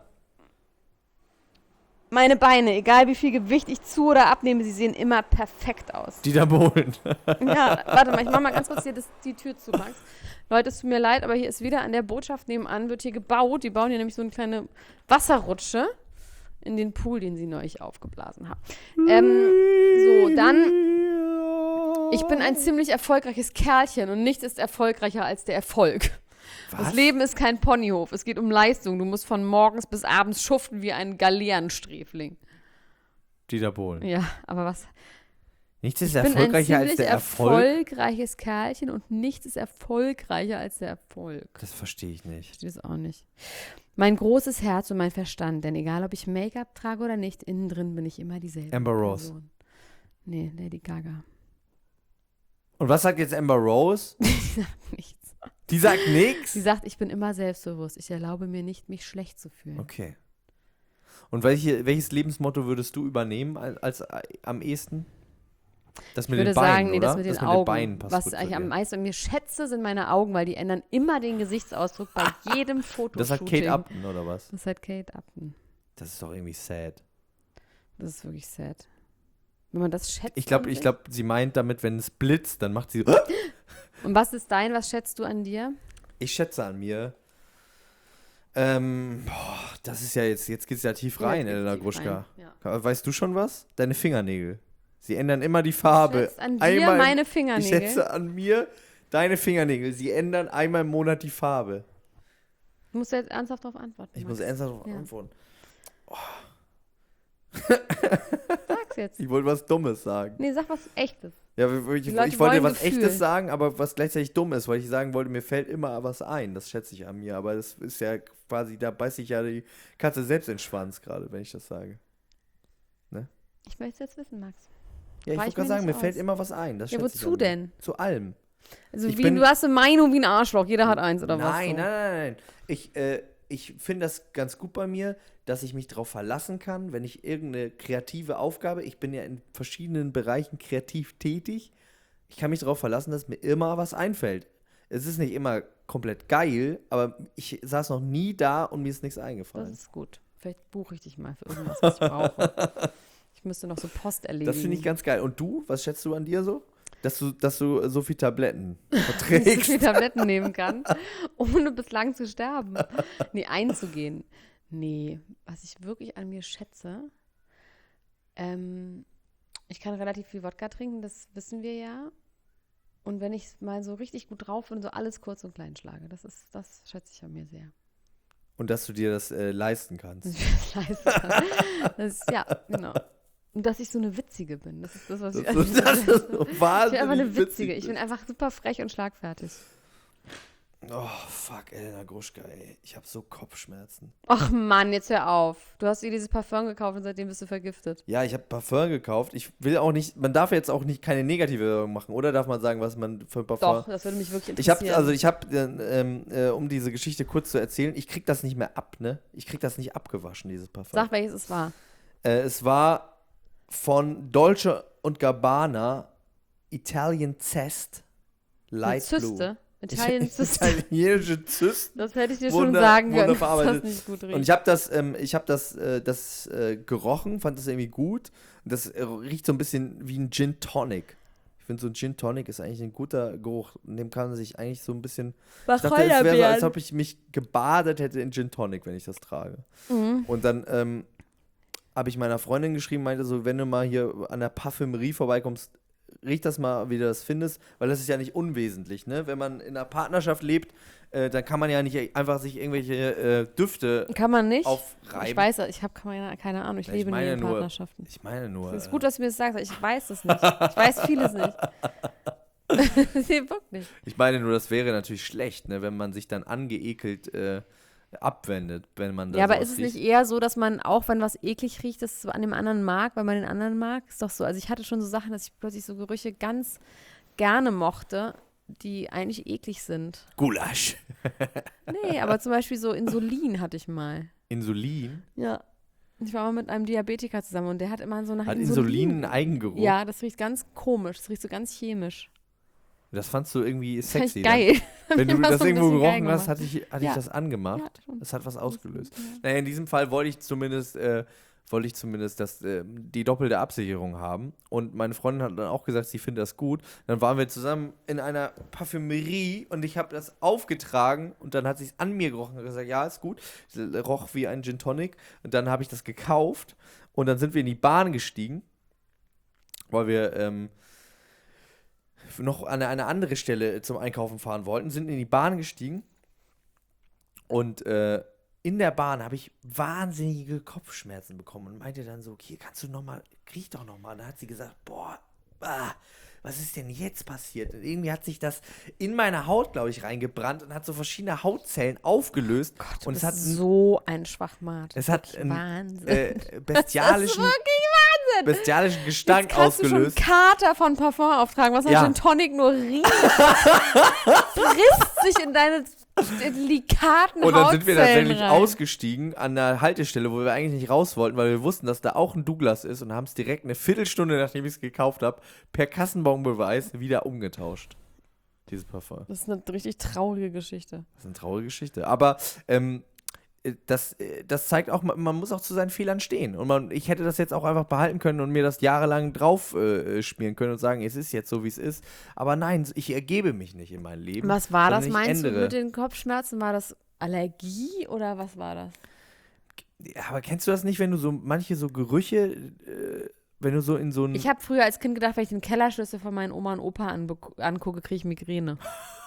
Meine Beine, egal wie viel Gewicht ich zu- oder abnehme, sie sehen immer perfekt aus. Dieter Bohlen. Ja, warte mal, ich mach mal ganz kurz hier die Tür zu, Max. Leute, es tut mir leid, aber hier ist wieder an der Botschaft nebenan, wird hier gebaut. Die bauen hier nämlich so eine kleine Wasserrutsche in den Pool, den sie neulich aufgeblasen haben. So, dann, ich bin ein ziemlich erfolgreiches Kerlchen und nichts ist erfolgreicher als der Erfolg. Was? Das Leben ist kein Ponyhof, es geht um Leistung. Du musst von morgens bis abends schuften wie ein Galeerensträfling. Dieter Bohlen. Ja, aber was? Nichts ist Ich bin ein erfolgreicher als ziemlich der Erfolg. erfolgreiches Kerlchen und nichts ist erfolgreicher als der Erfolg. Das verstehe ich Ich nicht. verstehe es auch nicht. Mein großes Herz und mein Verstand, denn egal, ob ich Make-up trage oder nicht, innen drin bin ich immer dieselbe Amber Rose. Person. Nee, Lady Gaga. Und was sagt jetzt Amber Rose? Die sagt nichts. Die sagt nichts? Sie sagt, ich bin immer selbstbewusst. Ich erlaube mir nicht, mich schlecht zu fühlen. Okay. Und welches Lebensmotto würdest du übernehmen als am ehesten? Das Ich mit würde den Beinen, sagen, nee, oder? das mit den Augen. Beinen passt Was gut ich zu am dir. meisten an mir schätze, sind meine Augen, weil die ändern immer den Gesichtsausdruck bei jedem Fotoshooting. Das sagt Kate Upton, oder was? Das hat Kate Upton. Das ist doch irgendwie sad. Das ist wirklich sad. Wenn man das schätzt. Ich an glaube, sich. sie meint damit, wenn es blitzt, dann macht sie so. Und was ist was schätzt du an dir? Ich schätze an mir. Das ist ja jetzt geht's ja tief rein, Ja, jetzt Elena geht's tief Gruschka. rein, ja. Weißt du schon was? Deine Fingernägel. Sie ändern immer die Farbe. schätzt an dir meine Ich Fingernägel? schätze an mir deine Fingernägel. Sie ändern einmal im Monat die Farbe. Du musst jetzt ernsthaft darauf antworten. Ich Max. muss ernsthaft darauf Ja. antworten. Sag's jetzt. Ich wollte was Dummes sagen. Nee, sag was Echtes. Ja, Die ich Leute wollte wollen was Gefühl. Echtes sagen, aber was gleichzeitig dumm ist, weil ich sagen wollte, mir fällt immer was ein. Das schätze ich an mir. Aber das ist ja quasi, da beißt sich ja die Katze selbst in den Schwanz gerade, wenn ich das sage. Ich möchte es jetzt wissen, Max. Ja, ich Weich wollte gerade mir sagen, nicht mir fällt aus. immer was ein. Das Ja, schätze ich wozu an mir. denn? Zu allem. Also Ich wie, bin- du hast eine Meinung wie ein Arschloch. Jeder hat eins, oder was? Nein, so? nein. Ich finde das ganz gut bei mir, dass ich mich darauf verlassen kann, wenn ich irgendeine kreative Aufgabe, ich bin ja in verschiedenen Bereichen kreativ tätig, ich kann mich darauf verlassen, dass mir immer was einfällt. Es ist nicht immer komplett geil, aber ich saß noch nie da und mir ist nichts Das eingefallen. ist gut. Vielleicht buche ich dich mal für irgendwas, was ich brauche. Ich müsste noch so Post erledigen. Das finde ich ganz geil. Und du, was schätzt du an dir so? Dass du so viel Tabletten Dass ich so verträgst. viele Tabletten nehmen kann, ohne bislang zu sterben. Nee, einzugehen. Nee, was ich wirklich an mir schätze, ich kann relativ viel Wodka trinken, das wissen wir ja. Und wenn ich mal so richtig gut drauf bin, so alles kurz und klein schlage, das schätze ich an mir sehr. Und dass du dir das leisten Dass kannst. ich mir das leisten kann. Das ist, ja, genau. Und dass ich so eine Witzige bin. Das ist das, was ich an mir Das ist schätze. so Ich bin wahnsinnig einfach eine witzig. Witzige. Ich bin einfach super frech und schlagfertig. Oh, fuck, Elena Gruschka, ey. Ich habe so Kopfschmerzen. Ach Mann, jetzt hör auf. Du hast dir dieses Parfum gekauft und seitdem bist du vergiftet. Ja, ich habe Parfum gekauft. Ich will auch nicht, man darf jetzt auch nicht keine negative Werbung machen, oder? Darf man sagen, was man für Parfum... Doch, das würde mich wirklich Ich habe, interessieren. um diese Geschichte kurz zu erzählen, ich krieg das nicht mehr ab, ne? Ich krieg das nicht abgewaschen, dieses Parfum. Sag, welches es war. Es war von Dolce & Gabbana Italian Zest Light Eine Blue. Zyste. Italien Zyste. Italienische Zysten. Das hätte ich dir schon sagen können, dass wunderverarbeitet. das nicht gut riecht. Und ich habe das gerochen, fand das irgendwie gut. Und das riecht so ein bisschen wie ein Gin Tonic. Ich finde, so ein Gin Tonic ist eigentlich ein guter Geruch. In dem kann man sich eigentlich so ein bisschen... Ich dachte, es wäre so, als ob ich mich gebadet hätte in Gin Tonic, wenn ich das trage. Mhm. Und dann habe ich meiner Freundin geschrieben, meinte so, wenn du mal hier an der Parfümerie vorbeikommst, riech das mal, wie du das findest, weil das ist ja nicht unwesentlich, ne? Wenn man in einer Partnerschaft lebt, dann kann man ja nicht einfach sich irgendwelche Düfte Kann man nicht? aufreiben. Ich weiß, ich habe keine Ahnung, ich Ja, lebe nie in nur- Partnerschaften. Ich meine nur. Es ist gut, dass du mir das sagst, aber ich weiß das nicht. Ich weiß vieles nicht. Nee, wirklich. Ich meine nur, das wäre natürlich schlecht, ne, wenn man sich dann angeekelt abwendet, wenn man da Ja, aber sowas ist es riecht. nicht eher so, dass man auch, wenn was eklig riecht, das an dem anderen mag, weil man den anderen mag? Ist doch so. Also ich hatte schon so Sachen, dass ich plötzlich so Gerüche ganz gerne mochte, die eigentlich eklig sind. Gulasch. Nee, aber zum Beispiel so Insulin hatte ich mal. Insulin? Ja. Ich war mal mit einem Diabetiker zusammen und der hat immer so nach Hat Insulin einen Eigengeruch? Ja, das riecht ganz komisch. Das riecht so ganz chemisch. Das fandst du irgendwie Das fand sexy. ich geil. Dann? Wenn du Immer das so ein irgendwo bisschen geil gerochen hast, gemacht. hatte ich das angemacht. Ja, schon. Das hat was ausgelöst. Ja. Naja, in diesem Fall wollte ich zumindest die doppelte Absicherung haben. Und meine Freundin hat dann auch gesagt, sie findet das gut. Dann waren wir zusammen in einer Parfümerie und ich habe das aufgetragen und dann hat sie es an mir gerochen und gesagt, ja, ist gut. Es roch wie ein Gin Tonic. Und dann habe ich das gekauft und dann sind wir in die Bahn gestiegen, weil wir noch an eine andere Stelle zum Einkaufen fahren wollten, sind in die Bahn gestiegen und in der Bahn habe ich wahnsinnige Kopfschmerzen bekommen und meinte dann so, okay, kannst du nochmal, riech doch nochmal. Und dann hat sie gesagt, boah, was ist denn jetzt passiert? Und irgendwie hat sich das in meine Haut, glaube ich, reingebrannt und hat so verschiedene Hautzellen aufgelöst. Gott, du und bist es hat so ein Schwachmat. es hat einen Wahnsinn. bestialischen Gestank Jetzt kannst du schon ausgelöst. Kater von Parfum auftragen, was Ja. ein Gin Tonic nur riecht. Frisst sich in deine delikaten Und dann sind wir Hautzellen tatsächlich rein. ausgestiegen an der Haltestelle, wo wir eigentlich nicht raus wollten, weil wir wussten, dass da auch ein Douglas ist und haben es direkt eine Viertelstunde, nachdem ich es gekauft habe, per Kassenbonbeweis wieder umgetauscht. Dieses Parfum. Das ist eine richtig traurige Geschichte. Das ist eine traurige Geschichte. Aber das zeigt auch, man muss auch zu seinen Fehlern stehen. Und ich hätte das jetzt auch einfach behalten können und mir das jahrelang drauf spielen können und sagen, es ist jetzt so, wie es ist. Aber nein, ich ergebe mich nicht in mein Leben. Was war das, sondern ich meinst du, ändere. mit den Kopfschmerzen? War das Allergie oder was war das? Ja, aber kennst du das nicht, wenn du so manche so Gerüche, wenn du so in so ein... Ich habe früher als Kind gedacht, wenn ich den Kellerschlüssel von meinen Oma und Opa angucke, kriege ich Migräne.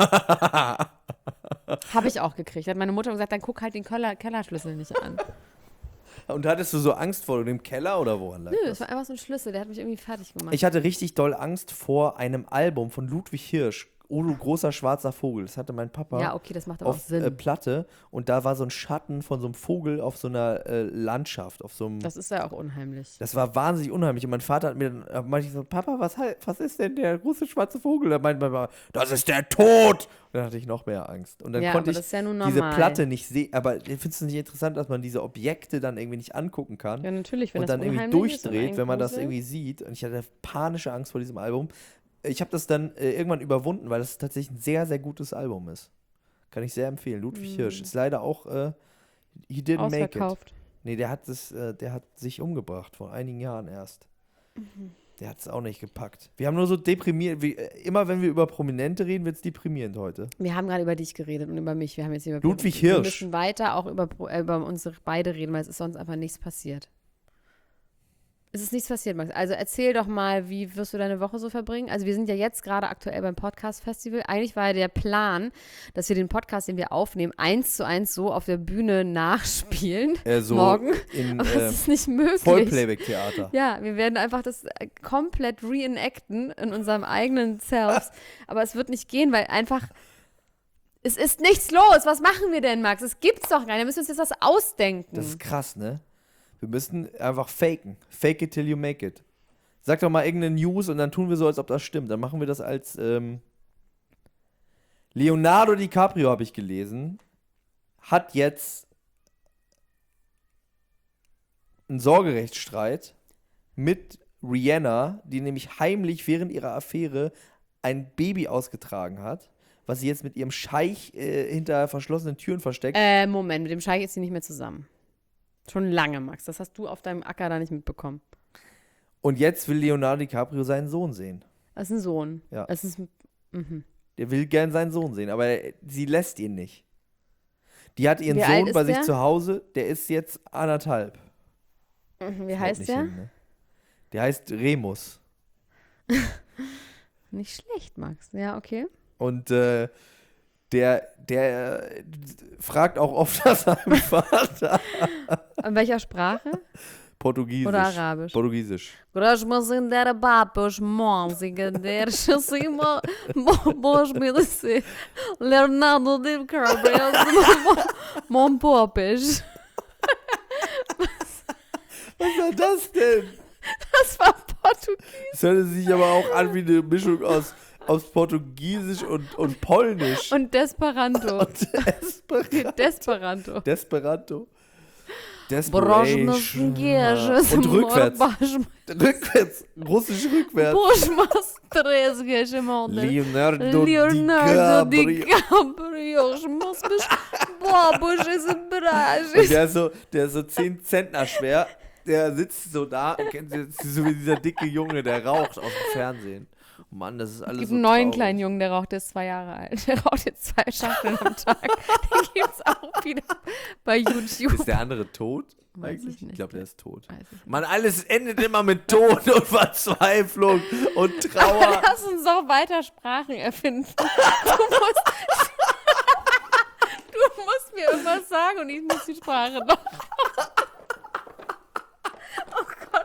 Habe ich auch gekriegt. Hat meine Mutter gesagt, dann guck halt den Kellerschlüssel nicht an. Und hattest du so Angst vor dem Keller oder woran lag Nö, das? das war einfach so ein Schlüssel, der hat mich irgendwie fertig gemacht. Ich hatte richtig doll Angst vor einem Album von Ludwig Hirsch, O du großer schwarzer Vogel. Das hatte mein Papa ja, okay, das macht aber auch auf Sinn. Platte und da war so ein Schatten von so einem Vogel auf so einer Landschaft, auf so einem... Das ist ja auch unheimlich. Das war wahnsinnig unheimlich. Und mein Vater hat mir dann, meinte ich so, Papa, was ist denn der große schwarze Vogel? Da meinte mein Papa, das ist der Tod! Und dann hatte ich noch mehr Angst. Und dann Ja, konnte aber ich das ist ja nun diese normal. Platte nicht sehen. Aber findest du es nicht interessant, dass man diese Objekte dann irgendwie nicht angucken kann? Ja, natürlich, wenn Und das dann irgendwie unheimlich ist und durchdreht, einen wenn man das gruselt. irgendwie sieht. Und ich hatte panische Angst vor diesem Album. Ich habe das dann irgendwann überwunden, weil das tatsächlich ein sehr, sehr gutes Album ist. Kann ich sehr empfehlen. Ludwig Hirsch ist leider auch he didn't make it. Ausverkauft. Nee, der hat sich umgebracht vor einigen Jahren erst. Der hat es auch nicht gepackt. Wir haben nur so deprimiert, immer wenn wir über Prominente reden, wird es deprimierend heute. Wir haben gerade über dich geredet und über mich. Wir haben jetzt über Ludwig Wir Hirsch. müssen weiter auch über uns beide reden, weil es ist sonst einfach nichts passiert. Es ist nichts passiert, Max. Also erzähl doch mal, wie wirst du deine Woche so verbringen? Also wir sind ja jetzt gerade aktuell beim Podcast-Festival. Eigentlich war ja der Plan, dass wir den Podcast, den wir aufnehmen, 1:1 so auf der Bühne nachspielen So morgen. in Aber das ist nicht möglich. Vollplayback-Theater. Ja, wir werden einfach das komplett reenacten in unserem eigenen Selves. Aber es wird nicht gehen, weil einfach es ist nichts los. Was machen wir denn, Max? Es gibt's doch gar nicht. Wir müssen uns jetzt was ausdenken. Das ist krass, ne? Wir müssen einfach faken. Fake it till you make it. Sag doch mal irgendeine News und dann tun wir so, als ob das stimmt. Dann machen wir das als Leonardo DiCaprio, habe ich gelesen, hat jetzt einen Sorgerechtsstreit mit Rihanna, die nämlich heimlich während ihrer Affäre ein Baby ausgetragen hat, was sie jetzt mit ihrem Scheich hinter verschlossenen Türen versteckt. Moment, mit dem Scheich ist sie nicht mehr zusammen. Schon lange, Max. Das hast du auf deinem Acker da nicht mitbekommen. Und jetzt will Leonardo DiCaprio seinen Sohn sehen. Das ist ein Sohn. Ja. Das ist Der will gern seinen Sohn sehen, aber sie lässt ihn nicht. Die hat ihren Wie alt Sohn ist bei sich der? zu Hause, der ist jetzt 1,5. Wie Haut heißt nicht der? hin, ne? Der heißt Remus. Nicht schlecht, Max. Ja, okay. Und der fragt auch oft nach seinem Vater. In welcher Sprache? Portugiesisch. Oder Arabisch. Portugiesisch. Grosmos in der Babos Monsige, der Schussimo, Bosch mir das Leonardo DiCaprio, Mon Popisch. Was war das denn? Das war Portugiesisch. Das hörte sich aber auch an wie eine Mischung aus Portugiesisch und Polnisch. Und Desperanto. Desperanto. Desperanto. Desperation. Und rückwärts. Russisch rückwärts. Buschmas Tresgesche Monde. Leonardo DiCaprio. Ich muss mich. Boah, Busch ist ein Bereich. Und der ist so 10 Zentner schwer. Der sitzt so da und kennt so wie dieser dicke Junge, der raucht aus dem Fernsehen. Oh Mann, das ist alles Es gibt so einen neuen traurig. kleinen Jungen, der raucht, der ist 2 Jahre alt. Der raucht jetzt 2 Schachteln am Tag. Den gibt's auch wieder bei YouTube. Ist der andere tot? Weiß Eigentlich? ich nicht. Ich glaube, der ist tot. Weiß ich nicht. Mann, alles endet immer mit Tod und Verzweiflung und Trauer. Lass uns doch weiter Sprachen erfinden. Du musst mir irgendwas sagen und ich muss die Sprache noch. Oh Gott.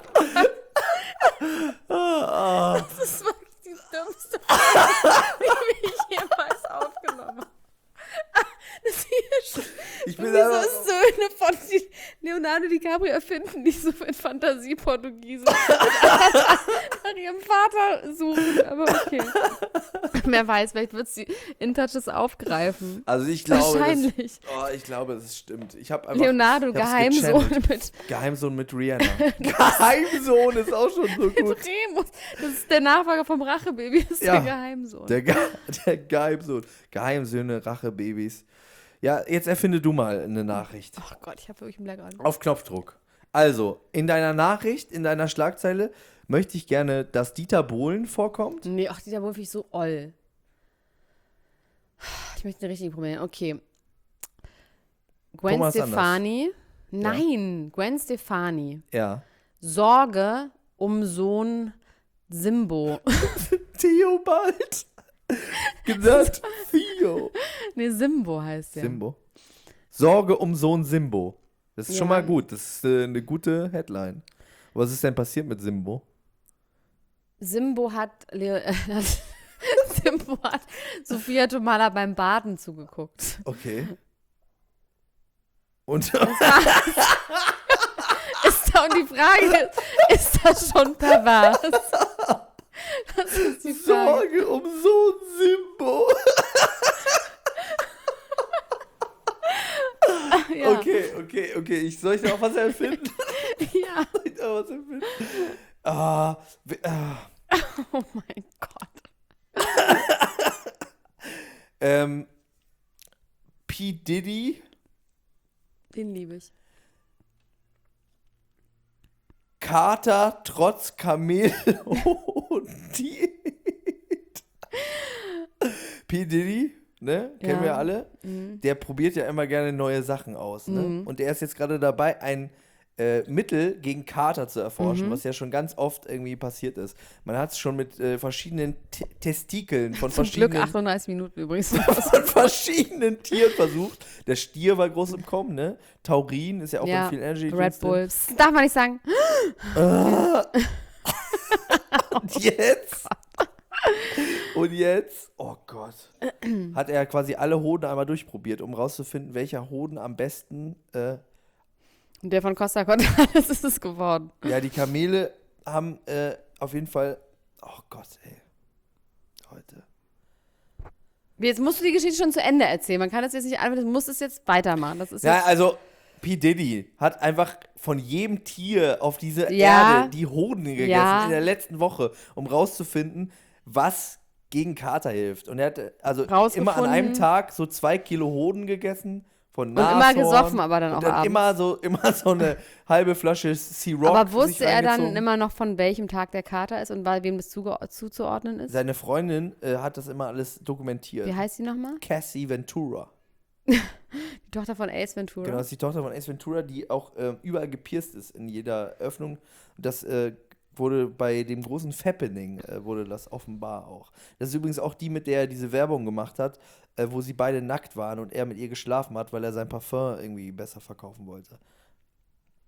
Das ist wirklich die dümmste Frage, die ich jemals aufgenommen habe. Das hier ist Ich bin wie so einfach- Söhne von Leonardo DiCaprio erfinden, die so in Fantasie-Portugiesisch nach ihrem Vater suchen. Aber okay. Wer weiß, vielleicht wird sie InTouch aufgreifen. Also ich glaube, Wahrscheinlich. ich glaube, das stimmt. Ich habe einfach Leonardo, ich hab's Geheimsohn gechannelt. mit Geheimsohn mit Rihanna. Geheimsohn ist auch schon so gut. Remus. Das ist der Nachfolger vom Rachebaby, das ist Ja. der Geheimsohn. Der Geheimsohn. Geheimsöhne, Rachebabys. Ja, jetzt erfinde du mal eine Nachricht. Ach Gott, ich habe wirklich einen Blackout. Auf Knopfdruck. Also, in deiner Nachricht, in deiner Schlagzeile, möchte ich gerne, dass Dieter Bohlen vorkommt. Nee, ach, Dieter Bohlen finde ich so oll. Ich möchte eine richtige probieren. Okay. Gwen Thomas Stefani. Nein, Gwen Stefani. Ja. Sorge um Sohn Simbo. Theobald. Genannt Theo. Nee, Simbo heißt der. Simbo. Sorge um Sohn Simbo. Das ist schon Ja. mal gut. Das ist eine gute Headline. Was ist denn passiert mit Simbo? Simbo hat Simbo hat Sophia Tomala beim Baden zugeguckt. Okay. Und Und die Frage ist das schon pervers? Das ist die Frage. Sorge um Sohn Simbo. Ja. Okay. Soll ich da auch was erfinden? Ja. Soll ich da was erfinden? Oh mein Gott. P. Diddy, Den liebe ich. Kater trotz Kamel und Diät. P. Diddy, ne? Kennen wir Ja. alle. Der probiert ja immer gerne neue Sachen aus. Ne? Und der ist jetzt gerade dabei, ein Mittel gegen Kater zu erforschen, was ja schon ganz oft irgendwie passiert ist. Man hat es schon mit verschiedenen Testikeln von Zum Glück verschiedenen 38 Minuten übrigens. von verschiedenen Tieren versucht. Der Stier war groß im Kommen, ne? Taurin ist ja auch Ja, in vielen Energy Red Drinks drin. Bull. Das darf man nicht sagen. Und jetzt, oh Gott, hat er quasi alle Hoden einmal durchprobiert, um rauszufinden, welcher Hoden am besten, Und der von Costa Cordalis ist es geworden. ja, die Kamele haben auf jeden Fall, oh Gott, ey, heute. Jetzt musst du die Geschichte schon zu Ende erzählen. Man kann das jetzt nicht einfach, du musst es jetzt weitermachen. Das ist Ja, jetzt, also P. Diddy hat einfach von jedem Tier auf dieser Ja. Erde die Hoden gegessen Ja. in der letzten Woche, um rauszufinden, was gegen Kater hilft. Und er hat also immer an einem Rausgefunden. Tag so 2 Kilo Hoden gegessen von und Nashorn. immer gesoffen, aber dann auch und dann abends. immer so eine halbe Flasche Sea-Rock. Aber sich wusste er dann reingezogen. immer noch, von welchem Tag der Kater ist und wem das zuzuordnen ist? Seine Freundin hat das immer alles dokumentiert. Wie heißt sie nochmal? Cassie Ventura. Die Tochter von Ace Ventura. Genau, das ist die Tochter von Ace Ventura, die auch überall gepierst ist in jeder Öffnung. Das wurde bei dem großen Fappening, wurde das offenbar auch. Das ist übrigens auch die, mit der er diese Werbung gemacht hat, wo sie beide nackt waren und er mit ihr geschlafen hat, weil er sein Parfum irgendwie besser verkaufen wollte.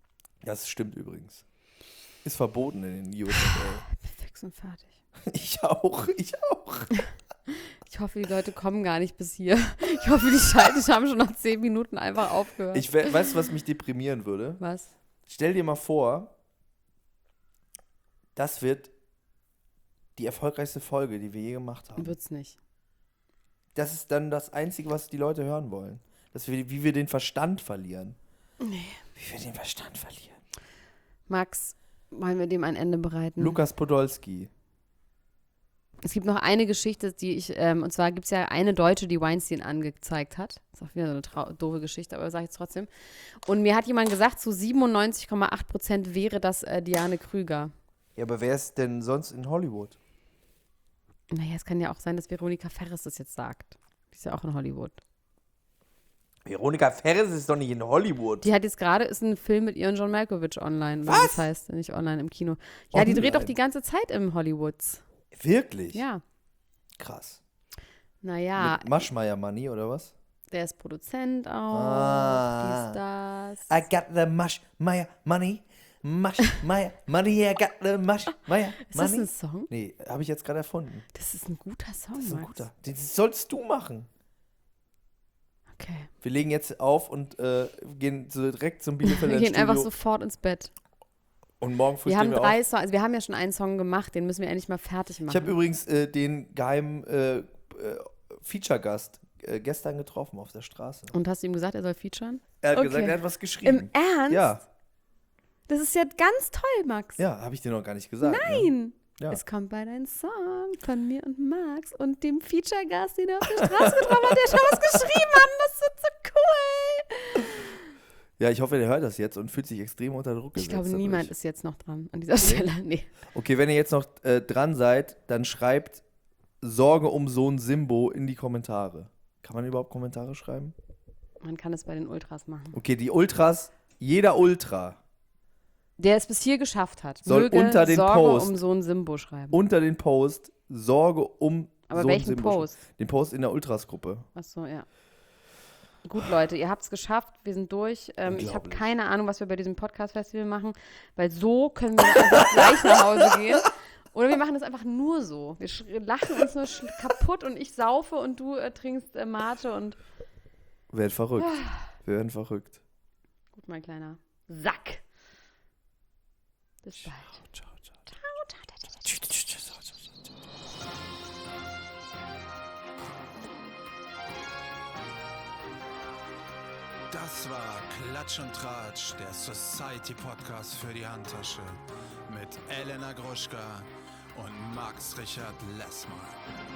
Das stimmt übrigens. Ist verboten in den USA. Fix und fertig. Ich auch. Ich hoffe, die Leute kommen gar nicht bis hier. Ich hoffe, die haben schon nach 10 Minuten einfach aufgehört. Weißt du, was mich deprimieren würde? Was? Stell dir mal vor, das wird die erfolgreichste Folge, die wir je gemacht haben. Wird's nicht. Das ist dann das Einzige, was die Leute hören wollen. Wie wir den Verstand verlieren. Nee. Wie wir den Verstand verlieren. Max, wollen wir dem ein Ende bereiten? Lukas Podolski. Es gibt noch eine Geschichte, und zwar gibt es ja eine Deutsche, die Weinstein angezeigt hat. Ist auch wieder so eine doofe Geschichte, aber sage ich jetzt trotzdem. Und mir hat jemand gesagt, zu 97,8% wäre das Diane Krüger. Ja, aber wer ist denn sonst in Hollywood? Naja, es kann ja auch sein, dass Veronika Ferres das jetzt sagt. Die ist ja auch in Hollywood. Veronika Ferres ist doch nicht in Hollywood. Die hat jetzt gerade, ist ein Film mit ihr und John Malkovich online. Was? Das heißt, nicht online im Kino. Ja, die dreht doch die ganze Zeit im Hollywoods. Wirklich? Ja. Krass. Naja, Mit Maschmeyer Money oder was? der ist Produzent auch. Ah. Dies, das. I got the Maschmeyer Money. Maschmeyer Money, I got the Maschmeyer Ist das Money. ein Song? Nee, habe ich jetzt gerade erfunden. Das ist ein guter Song, Das ist ein Max. guter. Das sollst du machen. Okay. Wir legen jetzt auf und gehen so direkt zum Bielefelder Wir gehen Studio. einfach sofort ins Bett. Und morgen früh Wir haben stehen 3 auf. Songs, also wir haben ja schon einen Song gemacht, den müssen wir endlich mal fertig machen. Ich habe übrigens den geheimen Feature-Gast gestern getroffen auf der Straße. Und hast du ihm gesagt, er soll featuren? Er hat Okay. gesagt, er hat was geschrieben. Im Ernst? Ja, Das ist ja ganz toll, Max. ja, habe ich dir noch gar nicht gesagt. Ne? Nein. Ja. Es kommt bald ein Song von mir und Max und dem Feature-Gast, den er auf der Straße getroffen hat, der schon was geschrieben hat. Das wird so cool. Ja, ich hoffe, der hört das jetzt und fühlt sich extrem unter Druck Ich gesetzt. glaube, dadurch. niemand ist jetzt noch dran an dieser Stelle. Nee. Okay, wenn ihr jetzt noch dran seid, dann schreibt Sorge um Sohn Simbo in die Kommentare. Kann man überhaupt Kommentare schreiben? Man kann es bei den Ultras machen. Okay, die Ultras, jeder Ultra Der es bis hier geschafft hat, Soll möge unter den Sorge Post um Sohn Simbo schreiben. unter den Post Sorge um Aber Sohn welchen Simbo. Post? Den Post in der Ultras-Gruppe. Achso, ja. Gut, Leute, ihr habt es geschafft. Wir sind durch. Ich habe Unglaublich. keine Ahnung, was wir bei diesem Podcast-Festival machen, weil so können wir einfach gleich nach Hause gehen. Oder wir machen das einfach nur so. Wir lachen uns nur kaputt und ich saufe und du trinkst Mate und Wir werden verrückt. Wir werden verrückt. gut, mein kleiner Sack. Bis bald. Ciao, ciao. Das war Klatsch und Tratsch, der Society-Podcast für die Handtasche mit Elena Gruschka und Max Richard Lessmann.